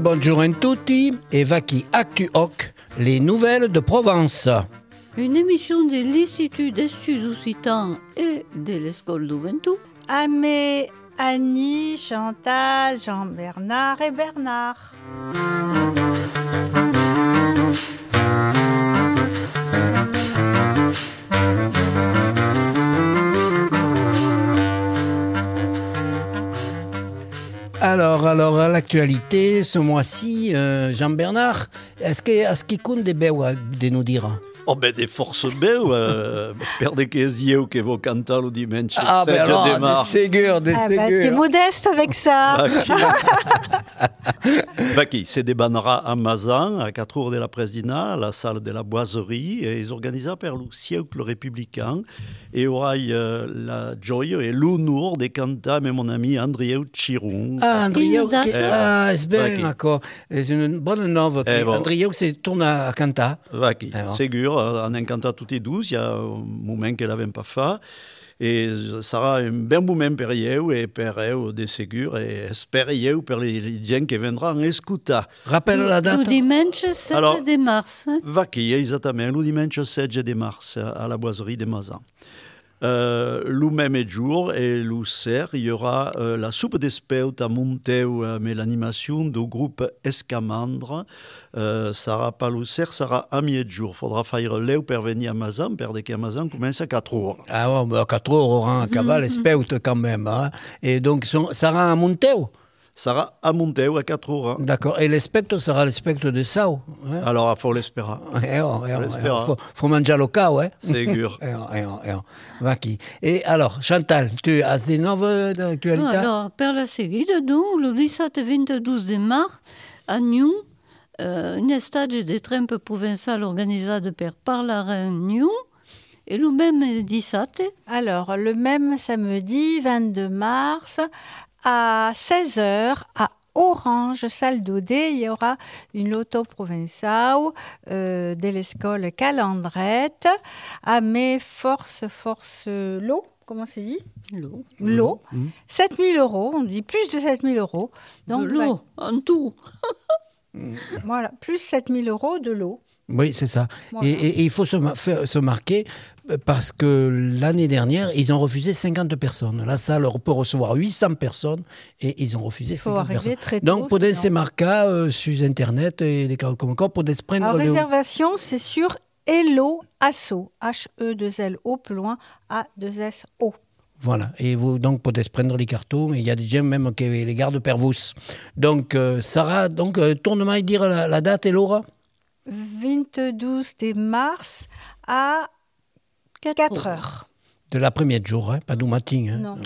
bonjour a tutti et vaki Actu Hoc, les nouvelles de Provence. Une émission de l'Institut d'Estudes Occitans et de l'École du Ventoux. Amé, Annie, Chantal, Jean-Bernard et Bernard. Alors, à l'actualité, ce mois-ci, Jean-Bernard, est-ce qu'il compte des belles de nous dire? Oh ben des forces belles, per de Kézieu que vos cantal ou dimanche. Ah ben alors, des ségur. T'es modeste avec ça. Vaki, c'est des banara à Mazan, à 4 heures de la Presidina, à la salle de la Boiserie, et ils organisent per le siècle républicain, et aura la joie et l'honneur de cantar avec mon ami Andrieu Chiron. Ah, Andrieu, c'est bien, d'accord. C'est une bonne nouvelle. Andrieu, c'est tourne à cantar. Vaki, ségur, en un cantat tout et douce, il y a un moment qu'elle n'avait pas fait. Et ça sera un bon moment per eux et per eux de ségur et espérieux per les gens qui viendront en écouter. Rappelle la date. Le dimanche 7 de mars. Vaki, exactement, le dimanche 7 de mars à la Boiserie de Mazan. Le même jour et le soir, il y aura la soupe d'espeut à Monteu, mais l'animation du groupe Escamandre. Ça sera pas le soir, ça sera à mi-jour. Il faudra faire l'eau pour venir à Mazan, parce que Mazan commence à 4 heures. Ah ouais, mais à 4 heures, on aura un cabal espeut quand même. Hein. Et donc, ça sera à Monteu? Ça sera à Monteu à 4 heures. Hein. D'accord. Et l'espectre sera l'espectre de Sao. Hein? Alors, il faut l'espérer. Faut manger le cas, ouais. C'est sûr. Et alors, Chantal, tu as des nouvelles d'actualité? Alors, per la seguida, donc, le 17 et 22 de mars, à Nyon, une stage de trempe provinciale organisée per Parlaren Nyon. Et le même 17. Alors, le même samedi 22 mars, à 16h, à Orange, salle d'Odé, il y aura une loto provinciale de l'école Calandrette à mes force l'eau. Comment c'est dit? L'eau. 7 000 €, on dit plus de 7 000 €. Donc, l'eau, en tout. Voilà, plus 7 000 € de l'eau. Oui, c'est ça. Voilà. Et il faut se marquer parce que l'année dernière, ils ont refusé 50 personnes. La salle peut recevoir 800 personnes et ils ont refusé 50 personnes. Très tôt, donc, pour se marquer sur Internet et les comme pour se prendre. En réservation, c'est sur Hello Asso, H-E-2-L-O, plus loin, A-2-S-O. Voilà, et vous donc pouvez prendre les cartons, et il y a des gens même qui les gardent per vous. Donc, Sarah, tournement et dire la date et l'heure? 22 de mars à 4 heures. De l'après-midi jour, hein, pas du matin. Hein. Non.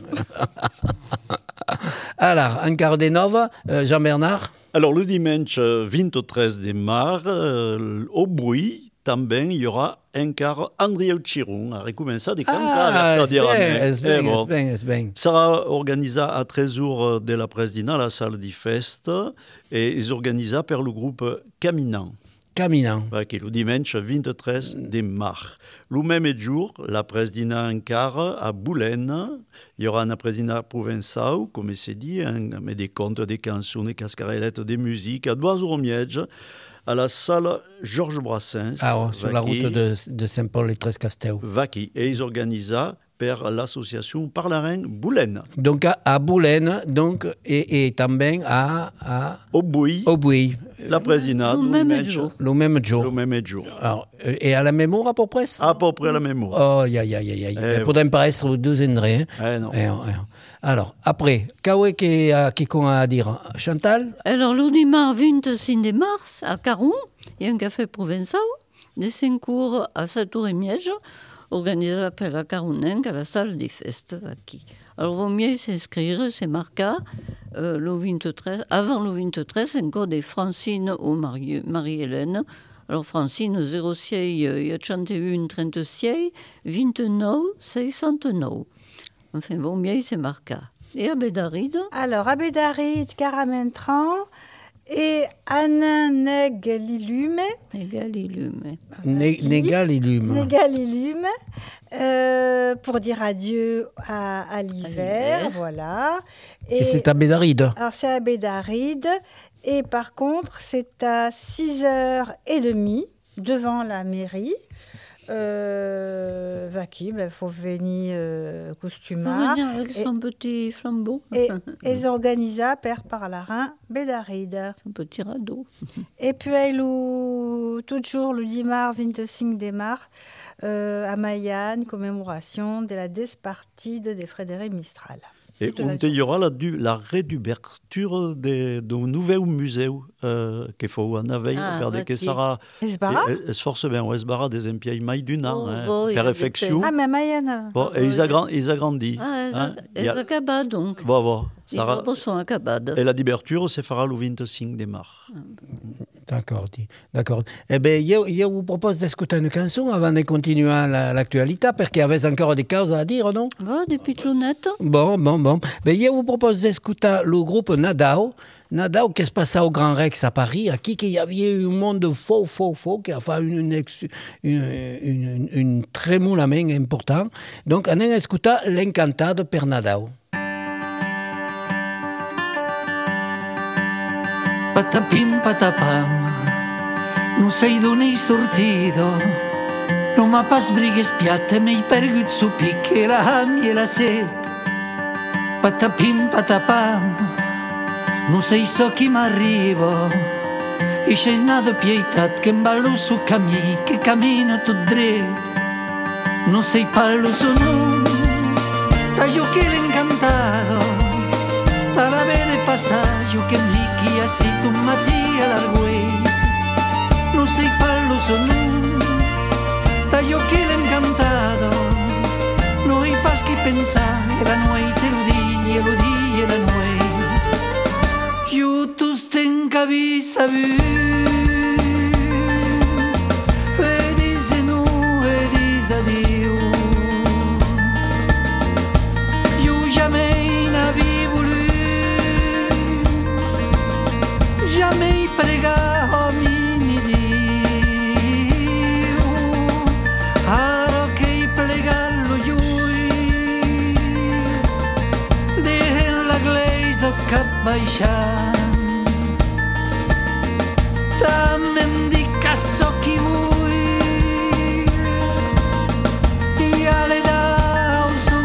Alors, un quart des 9, Jean-Bernard? Alors, le dimanche 23 de mars, au bruit, il y aura un quart Andrieu Chiron à recommencer des cantats. C'est bien. Ça sera organisé à 13h de la Presidina à la salle du Fest et ils organisent par le groupe Caminant. Qui est le dimanche 23 de mars. Le même jour, la Presidina en quart à Boulen. Il y aura une Presidina provinciale, comme c'est dit, mais des contes, des chansons, des cascarellettes, des musiques, à 2h à la salle Georges Brassens. Sur la route de Saint-Paul-les-Trescastel. Vaki. Et ils organisent per l'association Parlaren Boulen. Donc à Boulen, et también à Obouy. La Presidina. Le même jour. Le même jour. Alors, et à la même heure à peu près? À peu près à la même heure. Oh, aïe. Pourrait pas être deux entrées. Non. Alors, après, qu'est-ce qu'on a à dire? Chantal? Alors, le dimanche 26 de mars, à Caron, il y a un café provincial de 5 cours à 7h30, organisé par la Caronenque à la salle des fêtes. Alors, il vaut mieux s'inscrire, c'est marqué le 23, avant le 23, encore des Francine ou Marie-Hélène. Alors, Francine, 06 81 36 29 609. Enfin, il vaut mieux, c'est marqué. Et à Bédaride? Alors, à Bédaride, Caramentran, et Anna Negalilume. Pour dire adieu à l'hiver, voilà. Et c'est à Bédaride. Alors c'est à Bédaride Et par contre, c'est à 6h30 devant la mairie. Il faut venir costumar. Faut venir avec son petit flambeau. Et ils organisent par la reine Bédaride. Son petit radeau. Et puis, toujours le dimanche 25 mars, à Mayenne, commémoration de la Despartide de Frédéric Mistral. Et il y aura la réouverture d'un nouveau musée qu'il faut en aveille, que sera forcément Esbara des empiailles Maïduna, perfection. Ah, mais Mayenne. Bon, et ils agrandissent. Ah, ils acabent donc. Bon. Ils sont acabés. Et la d'ouverture se fera le 25 mars. D'accord. Eh bien, je vous propose d'écouter une chanson avant de continuer l'actualité, parce qu'il y avait encore des choses à dire, non? Des pitchounettes. Bon. Ben, je vous propose d'écouter le groupe Nadao. Nadao, qui se passait au Grand Rex à Paris, à qui il y avait un monde faux, qui a fait une très moule à main importante. Donc, on a écouté l'Encantado per Nadao. Patapim, patapam, non sei d'on ei sortido, non m'ha pas brigues piatte, m'hai pergut su picche la ham e la set. Patapim, patapam, non sei so chi m'arrivo, i c'è nato pietat che ballo su cammi, che cammino tu dret. Non sei pallo su nu, taglio che l'incantado, ta la bene passaggio che mi si tu Mattia l'arguet. Non sei pallo sonu, taglio che l'incantado, noi paschi pensare, era noi te lo di, era noi. Io tu sten cabisa vu, e dice nu, e dice addio. Io jamais n'avevo jamais pregavo mini Dio, aro che plegallo lui, della glesa che baixan, ta mendica so chi vuoi, e alle dau su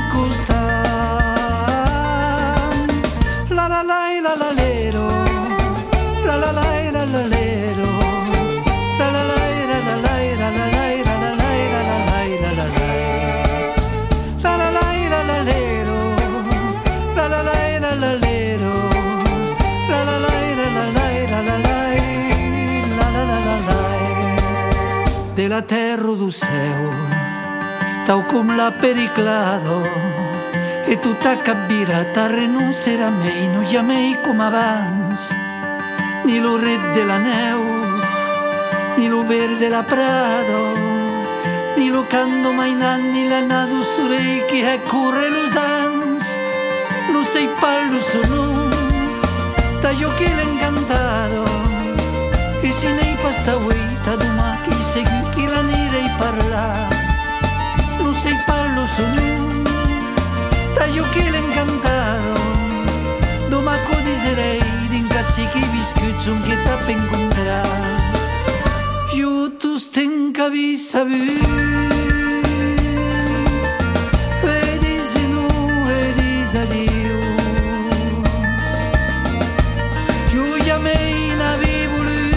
costan, la la la la la lero. La la la la la lero, la la la la la la la la la la la la la la la la lero, la la la la la lero, la la la la la la la la della terra du seu, tau com la periclado, e tutta cabirata renuncerà mei, non chiamei come abans. Ni lo red de la neu, ni lo verde la prado, ni lo cando mainan, ni la nadu surei che è curre los ans, non sei pallo sono, taglio che l'incantado, e si nei pasta uita duma che segui che la nirei parla, non sei pallo sono, taglio che l'incantado, duma co diserei, si che biscuits che t'ha incontrare io tu sten cabisa vu e dice nu e dice addio io jamais n'avevo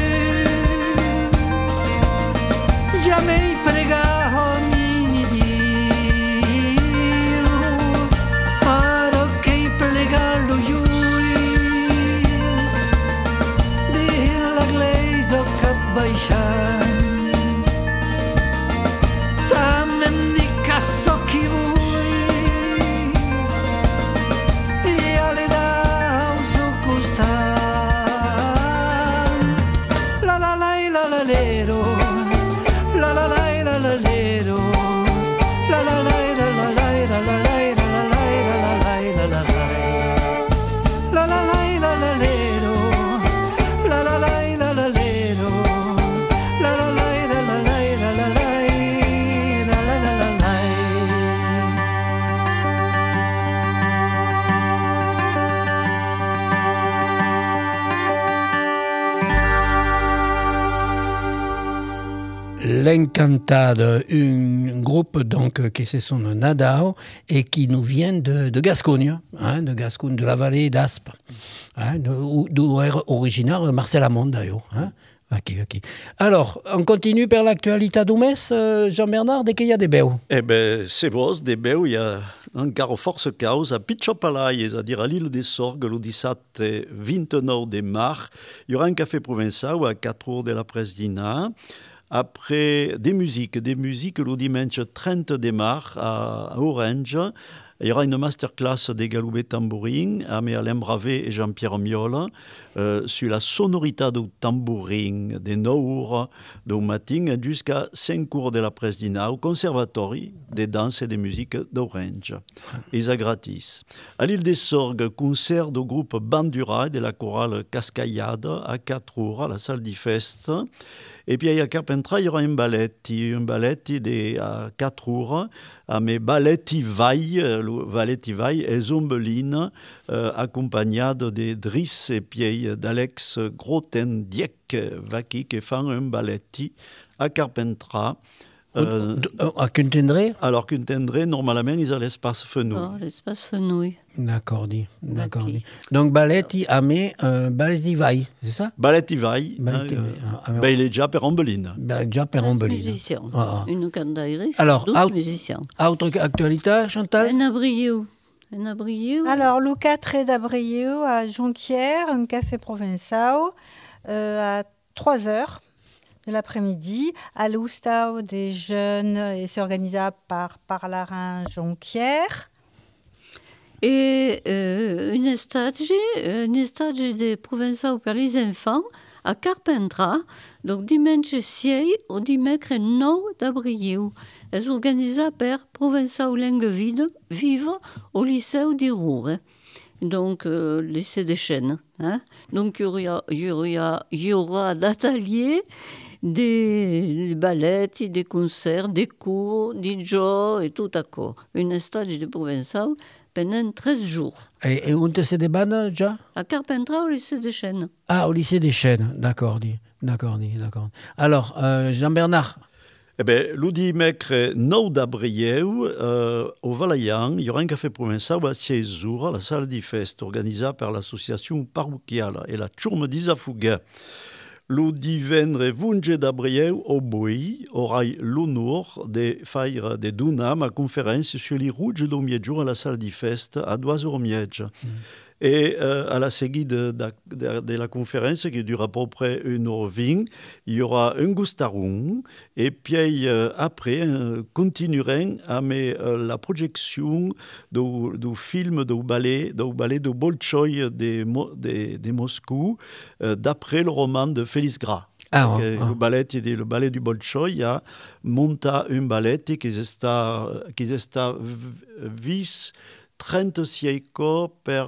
lui jamais pregavo mini Dio aro che plegallo io baixant també dic so qui vull i a l'edau seu costat la la la la la lero la la la la la lero la la la la la la la la la la la la lero la la la la la lero la la la la la la la la L'Encantado, un groupe donc qui se son Nadao et qui nous vient de Gascogne, de Gascogne, de la vallée d'Aspe, d'où est originaire Marcel Amont d'ailleurs. Okay. Alors, on continue per l'actualité d'Oumès, Jean-Bernard, dès qu'il y a des beus. Eh bien, c'est vrai, des beus, il y a encore force cause à Pitchopalai, c'est-à-dire à l'île des Sorgues, le 17 et 29 de mars. Il y aura un café provençal à 4 heures de l'après-dîner. Après des musiques, le dimanche 30 de mars à Orange. Il y aura une masterclass des Galoubet Tambourin avec Alain Bravé et Jean-Pierre Miol sur la sonorité du tambourin des 9 heures du matin jusqu'à 5 heures de l'après-dîner au Conservatoire des danses et des musiques d'Orange. Et c'est gratis. À l'île des Sorgues, concert du groupe Bandura de la chorale Cascayade à 4 heures à la salle d'Ifest. Et puis à Carpentras, il y aura un balletti à 4 heures, mais balletti vai et Zombeline, accompagné de Driss et puis d'Alex Grotendiek, qui font un balletti à Carpentras. À Cuntendré? Alors Cuntendré, normalement, ils ont l'espace Fenouil. Oh, l'espace Fenouil. D'accord. Donc balletti a mis balletti vai, c'est ça? Balletti vai. Il est déjà per Ombeline. Déjà per Ombeline. Musicien. Une cantatrice, alors, 12 musiciens. Autre actualité, Chantal? Alors, le 4 d'avril à Jonquière, un café provençal à 3 heures de l'après-midi, à l'Oustau des jeunes, et c'est organisé par Parlarin Jonquière. Et une stage des provençaux pour les enfants à Carpentras, donc dimanche 6 au dimanche 9 d'avril. C'est organisé par Provençaux Langue Vive au lycée d'Irour. Donc, lycée des Chênes. Donc, il y aura d'ateliers, des ballets, des concerts, des cours, des jeux et tout à coup. Une stage de provençal pendant 13 jours. Et où c'est des bandes déjà? À Carpentras, au lycée des Chênes. Ah, au lycée des Chênes, d'accord. Alors, Jean-Bernard? Eh bien, le dimanche 9 d'avril, au Valaillan, il y aura un café provençal à 16 jours à la salle d'Ifest, organisée par l'association parochiale et la Tourme d'Isafouga. Le dimanche 20 d'avril, au Bouy, aura l'honneur de faire de Dunam à conférence sur les rouges de Miedjo à la salle d'Ifest à 2h. Et à la suite de la conférence, qui dure à peu près 1h20, il y aura un gustaron. Et puis après, continuerons avec la projection du film du ballet de Bolchoï de Moscou, d'après le roman de Félix Gras. Le ballet du Bolchoï a monté un ballet qui est vis 36 per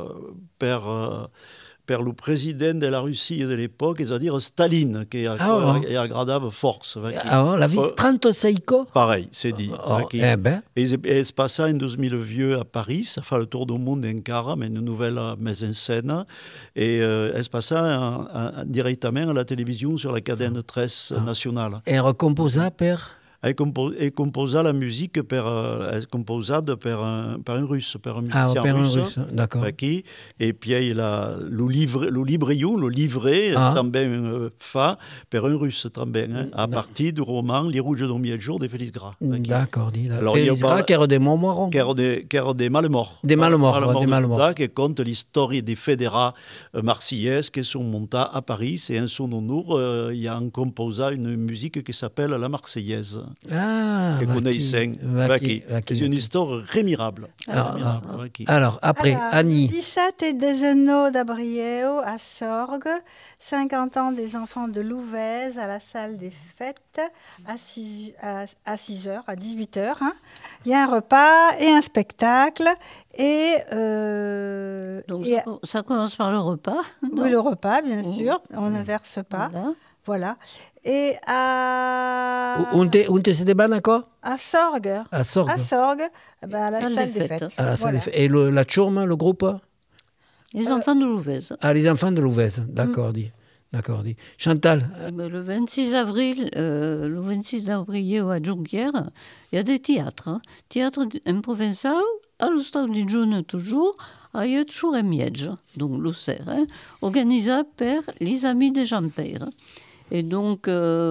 le président de la Russie de l'époque, c'est-à-dire Staline, qui a agradable force. La vis 36 ans? Pareil, c'est dit. Et c'est passé en 2000 vieux à Paris, ça fait le tour du monde encore, mais une nouvelle mise en scène. Et c'est passé directement à la télévision sur la cadenne 13 nationale. Et recomposé par... Elle composa la musique par un russe, par un musicien russe. D'accord. Et puis le livret, também fait par un russe, à partir du roman Les Rouges de Miedjo de Félix Gras. D'accord. Alors, Félix Gras, qui era des Montmoron. Qui era des Malmort. Des Malmort. Qui compte l'histoire des fédérats marseillaises qui sont montés à Paris. Et en son honneur, il y a un composa une musique qui s'appelle La Marseillaise. C'est une histoire remirable. Alors, après, Annie. 17 et 19 d'avril à Sorgues, 50 ans des enfants de Louvèze à la salle des fêtes à 6 heures, à 18 heures. Il y a un repas et un spectacle. Donc, ça commence par le repas? Oui, le repas, bien sûr. On n'inverse pas. Voilà. Et à... Où c'est des bandes encore? À Sorgues. À Sorgues, à la salle des fêtes. À la salle des fêtes. Et la Tourme, le groupe? Les enfants de Louvèze. Ah, les enfants de Louvèze, d'accord. D'accord. Chantal. Le 26 avril, à Junquière, il y a des théâtres. Théâtre en provençal, à l'Hostal di Giugno toujours, a toujours un miège, donc l'Auxerre, organisé par les Amis de Jean-Pierre. Et donc,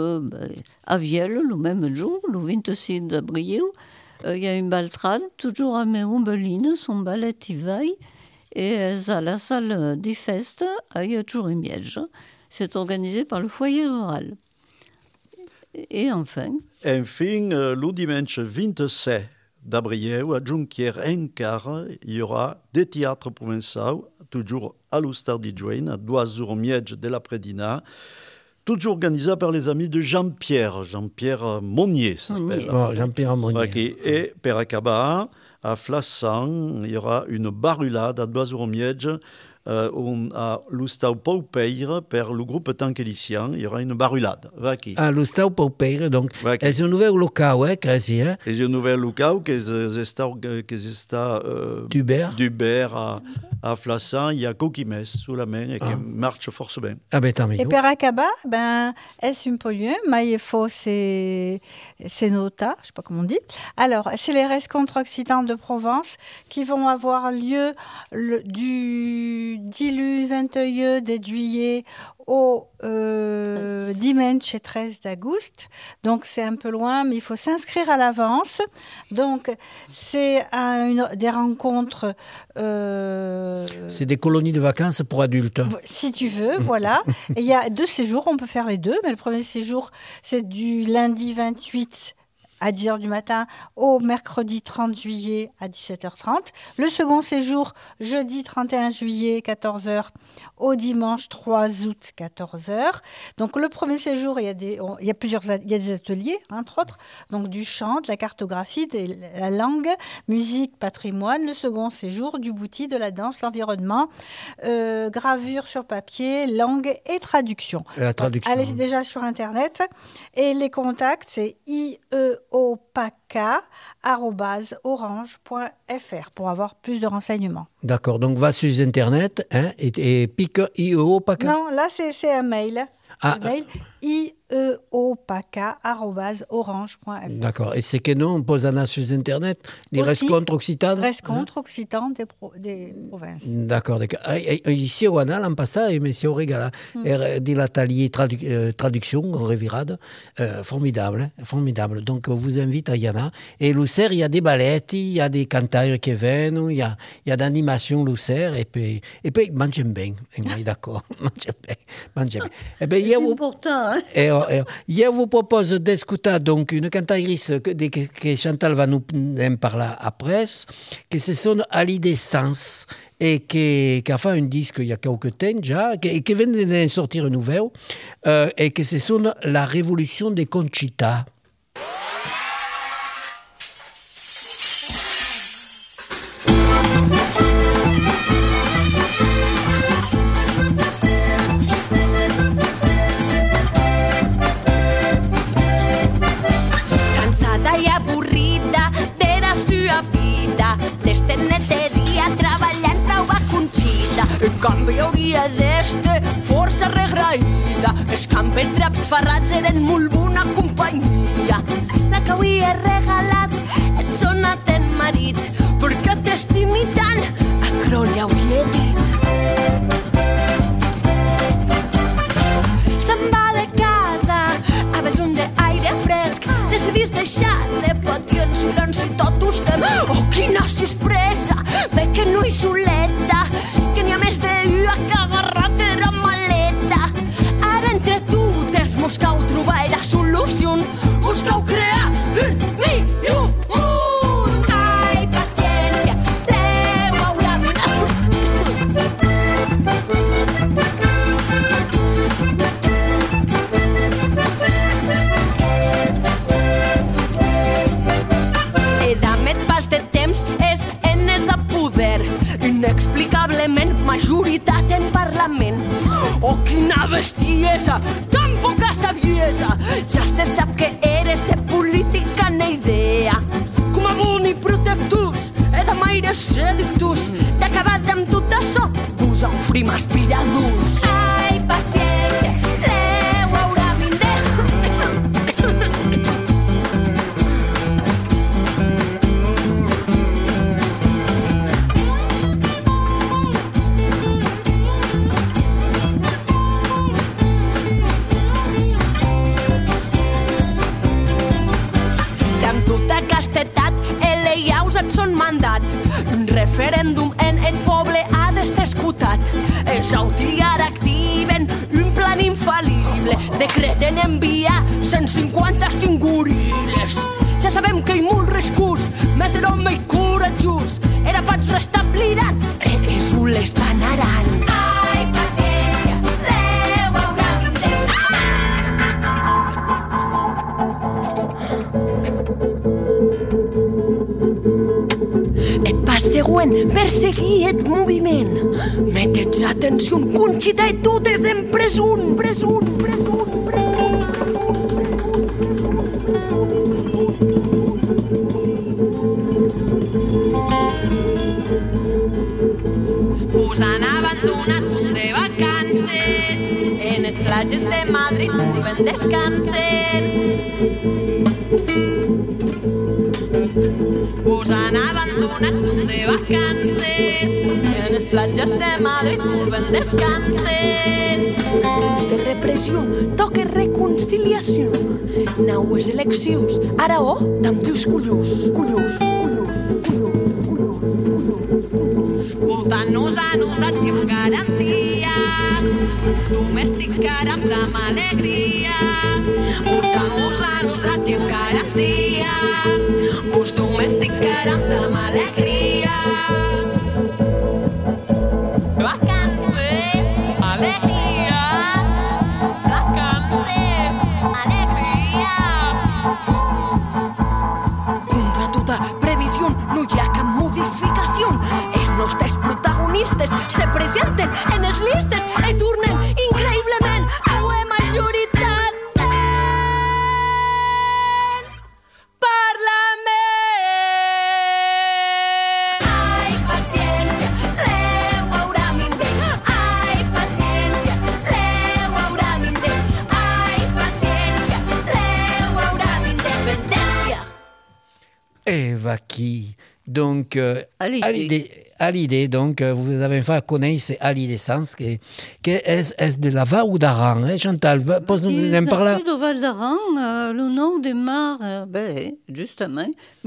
à Vielle, le même jour, le 26 avril, il y a une baltrade, toujours à Méron-Beline, son ballet y veille, et à la salle des festes, il y a toujours un miège. C'est organisé par le foyer rural. Et enfin, le dimanche 27 d'avril, à Junquière, il y aura des théâtres provençaux, toujours à l'Hostal di Giugno, à 2h de l'après-dîner, toujours organisé par les amis de Jean-Pierre Monnier. Jean-Pierre Monnier. Et per acabar, à Flassan, il y aura une barulade à 2h à l'Hostal Paupeire, per le groupe Tanquelicien, il y aura une barulade. À l'Hostal Paupeire, donc, c'est un nouvel local, quasi. C'est un nouvel local qui est d'Hubert à Flassan, il y a Coquimès sous la main et qui marche fort bien. Et per acabar, est-ce un peu lieu, mais il faut c'est nota, je ne sais pas comment on dit. Alors, c'est les rencontres occitan de Provence qui vont avoir lieu du 21 de juillet au dimanche 13 d'août. Donc, c'est un peu loin, mais il faut s'inscrire à l'avance. Donc, c'est des rencontres... C'est des colonies de vacances pour adultes. Si tu veux, voilà. Et il y a 2 séjours, on peut faire les 2. Mais le premier séjour, c'est du lundi 28 à 10h du matin au mercredi 30 juillet à 17h30. Le second séjour, jeudi 31 juillet, 14h, au dimanche 3 août, 14h. Donc le premier séjour, il y a des ateliers, entre autres, donc du chant, de la cartographie, de la langue, musique, patrimoine. Le second séjour, du bouti, de la danse, l'environnement, gravure sur papier, langue et traduction. La traduction. Donc, allez déjà sur Internet. Et les contacts, c'est ieopaca@orange.fr pour avoir plus de renseignements. D'accord, donc va sur Internet et pique ieopaca. Non, là c'est un mail. Mail ieopaca@orange.fr. D'accord, et c'est que nous on pose sur Internet les rencontres occitanes. Rencontres occitanes des provinces. D'accord. Ici on a l'an passé, mais si on regarde de l'atelier traduction revirade, formidable. Donc on vous invite à Yana. Et l'Auxerre, il y a des ballettes, il y a des cantaires qui viennent, il y a d'animation l'Auxerre, et puis mangez bien, d'accord, mangez bien. C'est important, hein? Je vous propose d'écouter donc une cantatrice que Chantal va nous en parler après, qui se sonne Ali Sens et qui a fait un disque il y a quelques temps déjà, et qui vient de sortir un nouveau, et qui se sonne La Révolution des Conchita. canvi hauria d'este força regraïda. Els campes draps ferrats eren molt bona companyia. La que avui he regalat et sona ten marit, perquè t'estimi tant, a Crònia ho he dit. Se'n va de casa a besum d'aire fresc, decidís deixar de patir en silenci tot usted. Oh, quina sorpresa, ve que no hi soleta, que n'hi ha més d'una que agarrat era maleta. Ara entre tu des buscau trobar la solució, buscau crear un millor món. Ai, paciència, Déu haurà mirat. Edamet pas de temps és enes a poder, inexplicablement majoritat en Parlament. Oh, quina bestiesa, tan poca saviesa, ja se sap que eres de política ni idea. Com a boni protectors, he de maire sedictors, t'he acabat amb tot això, vos ofrim aspiradors. Ai, paciència, mandat. Un referèndum en el poble ha d'estar escutat. Els auti ara activen un plan infal·lible. Decreten enviar 155 goril·les. Ja sabem que hi ha molt riscos, més el home i coratjós. Era pas restabliran, els les banaran. Ai, paciència, Déu haurà vindreu. Et pas següent, perseguir et moviment. Metets atenció, Conxita i tu des en presunt. Us han abandonat, són de vacances, en les platges de Madrid ben descansen. Us han abandonat, són de vacances, en les platges de Madrid ben descansen. Temps de repressió, toca reconciliació. Naues eleccions, ara damb dus collons. Votant-nos a nosaltres amb garantia, domesticarem amb alegria. Votant-nos a nosaltres amb garantia, us domesticarem amb alegria. Vacances, alegria. Vacances, alegria. Contra tota previsió no hi ha cap modificació. Els nostres protagonistes se presenten en les llistes i tornen increïblement a la majoritat del Parlament. Ai, paciència, Déu haurà vindreu. Ai, paciència, Déu haurà vindreu. Ai, paciència, Déu haurà vindreu. Independència. Vaki. Donc, Hallyday, donc, vous avez fait connaître Hallyday Sans, qui est de la Val d'Aran, Chantal, pots-nous en parler? De Val d'Aran, le nom démarre, justement,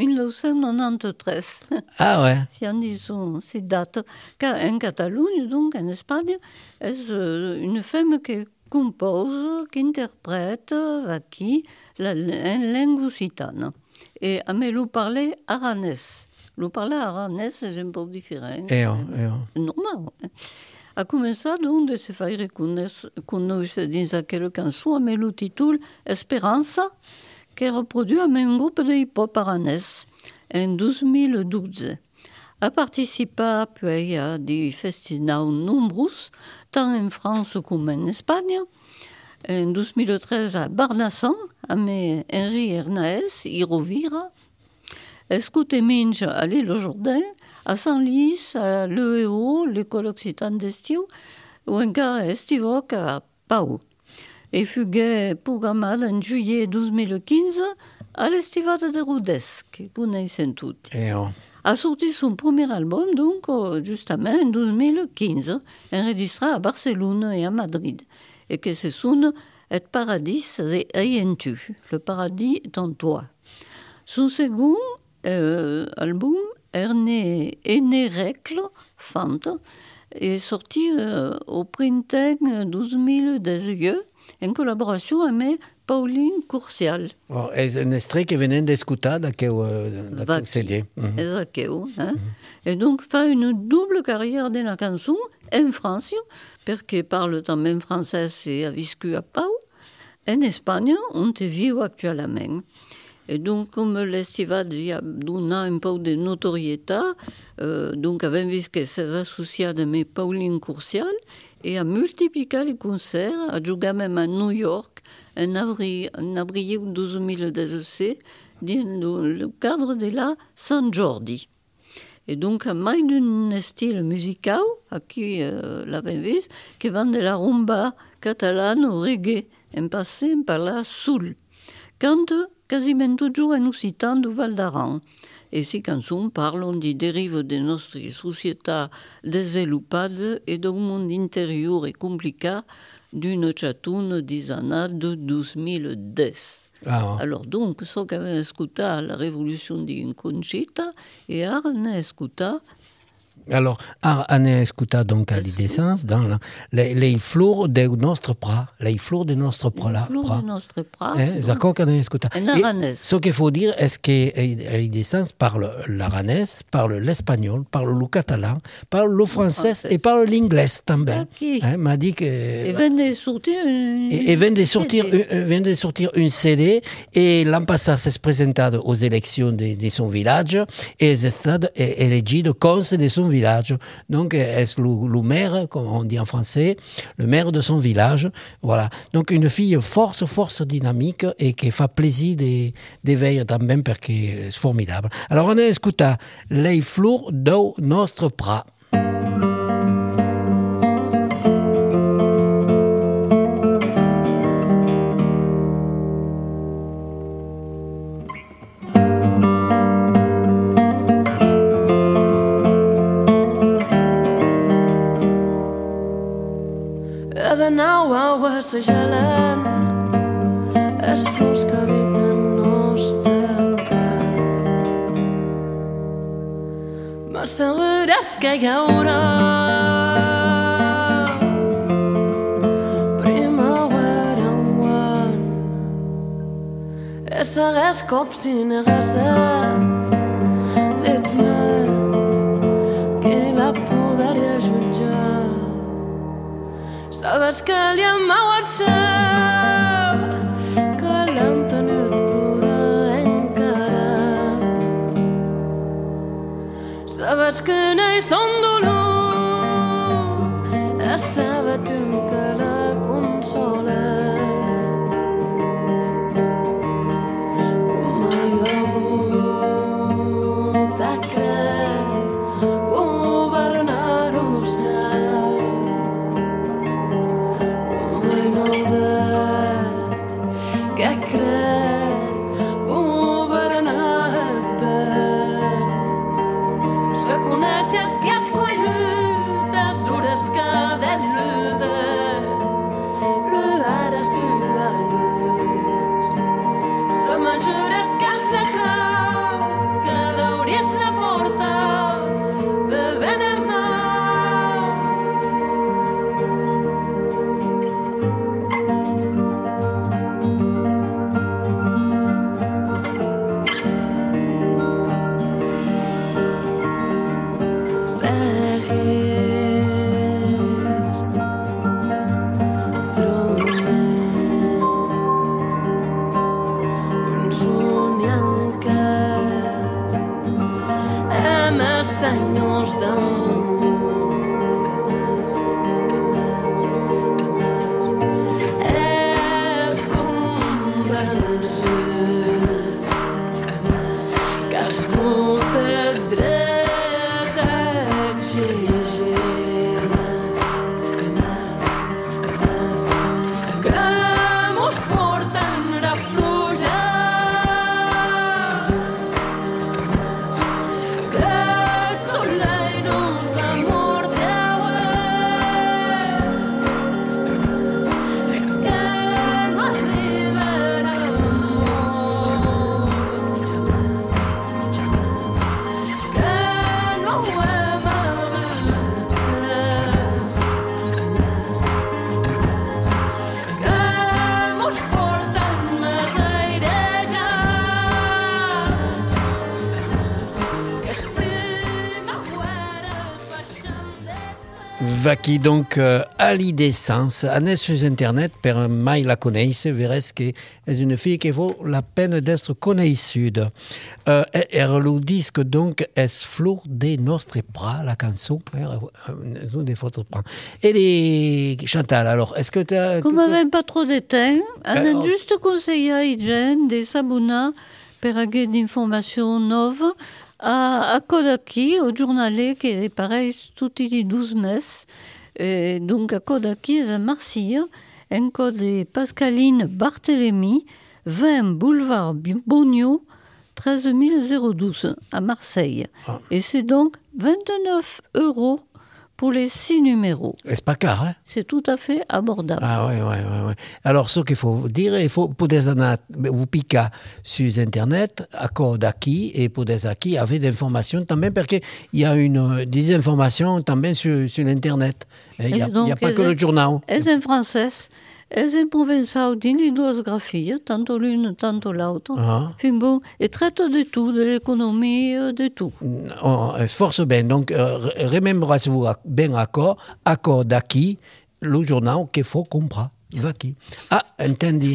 1993. Ah ouais. Si on dit ces dates. En Catalogne, donc, en Espagne, est une femme qui compose, qui interprète, Vaki, en langue occitane. Et a me lo parler aranès. Lo parler aranès és un poc diferent. Normal. A començar, donc, de se faire conèixer dins aquella cançó amb el títol Esperança, que reproduit amb un groupe de hip-hop aranès en 2012. A participar puis a des festivals nombreux, tant en France com en Espanya. En 2013 a Barnassan, amb Henri Hernaès i Rovira. Escoute menys a l'Île Jourdain, a Sant-Lys, a l'EO, l'École Occitane d'Estiu, o encara estivoc a Pau. E fugué programat en juillet 2015 a l'Estivada de Rodez, que coneixen tots. A sortit son premier album, donc, justement, en 2015, enregistrat a Barcelona et à Madrid. Et que ce son Et paradis est en tu. Le paradis est en toi. Son second album, Erne Recle, Fante, est sorti au printemps 2018 en collaboration avec Pauline Courcial. És un extrait que venim d'escoltar d'aquest CD. És aqueu. Et donc, fa une double carrière de la chanson en France, perquè parle també en francès et a viscut a Pau, en Espanya, on te viu actuellement. Et donc, comme l'estivat a donat un peu de notorietat, donc avem vist que s'és associat amb Pauline Courcial et a multiplicat les concerts, a jugat même à New York en avril 2017 dans le cadre de la Sant Jordi. Et donc, a mai d'un style musical, aquí l'avem vist, que van de la rumba catalane au reggae, en passant par la soul. Cante quasiment toujours en occitan du Val d'Aran. Et ces chansons parlent des dérives de notre société développée et d'un monde intérieur et compliqué d'une chatune d'Isana de 2010. Alors donc, so che aveva ascoltato la rivoluzione di Conchita e ne ascolta. Alors, on a écouté donc à l'idescence dans les fleurs de notre bras, les fleurs de notre bras là. Les fleurs de notre bras. D'accord, qu'on a écouté. Et ce qu'il faut dire, est-ce qu'à l'idescence parle l'aranais, parle l'espagnol, parle le catalan, parle le français et parle l'anglais también. M'a dit que. Et vient de sortir vient de sortir une CD et l'an passé s'est présenté aux élections de son village et est stade élu de cons de son village. Donc, est le maire, comme on dit en français, le maire de son village. Voilà. Donc, une fille force dynamique et qui fait plaisir d'éveiller también parce que c'est formidable. Alors, on a écouté les fleurs de notre bras. Passejaran els flors que habiten nostre prat. M'assegures que hi haurà primavera enguany. Segueix cops i negassa d'ets-me que la podria jutjar. Sabes que li ama WhatsApp, que l'hem tenit plora encara. Sabes que no hi són dolor, sabe-te que la consola. Com mai hagut de creure, governar-ho-se. Que crec governat bé. Se coneixes que has collit les hores que velluda l'ara sua luz. Se m'ajures que has de clau que l'hauries de portar de ben en mà. Qui donc à l'idescence, Annès sur Internet, per mai la connaisse, verrez que est une fille qui vaut la peine d'être connaissue. Le disque donc est fleur de notre bras, la chanson, de votre bras. Et les Chantal, alors, est-ce que tu as... Comme on n'avait pas trop de temps, on a juste conseillé à Hygiène des s'abonner per avoir d'informations neuves à Kodaki, au journal qui est pareil tous les 12 mois. Et donc à Kodaki, à Marseille, un code de Pascaline Barthélemy, 20 boulevard Bogno, 13012 à Marseille. Et c'est donc 29 € pour les 6 numéros. C'est pas car, hein? C'est tout à fait abordable. Ah oui. Alors, ce qu'il faut dire, il faut poder anar, vous piquer sur Internet, accord d'acquis, et poder acquis avec des informations també, parce qu'il y a des informations també sur Internet. Il n'y a pas que le journal. És en francès, és en provençal, tinc dues grafies, tanto l'une, tanto l'autre. Fin bon, et traite de tout, de l'économie, de tout. Force bien. Donc, remembrez-vous bien accord d'acquis, le journal qu'il faut comprendre. Aqui. Ah, entendi.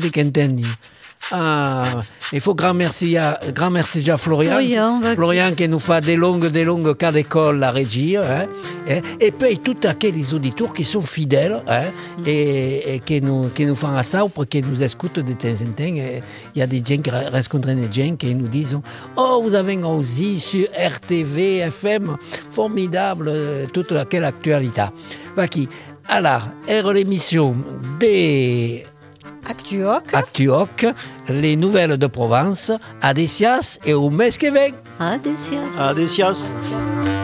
Ah, il faut grand merci à Florian qui nous fait des longues cas d'école la régie, hein, et puis tous les auditeurs qui sont fidèles, hein, et qui nous font ça, pour qu'ils nous écoutent de temps en temps. Il y a des gens qui rencontrent des gens qui nous disent vous avez aussi sur RTV FM formidable toute laquelle actualité. Qui alors, l'émission des Actuoc, les nouvelles de Provence, Adesias et au mes que vient. Adesias. Adesias.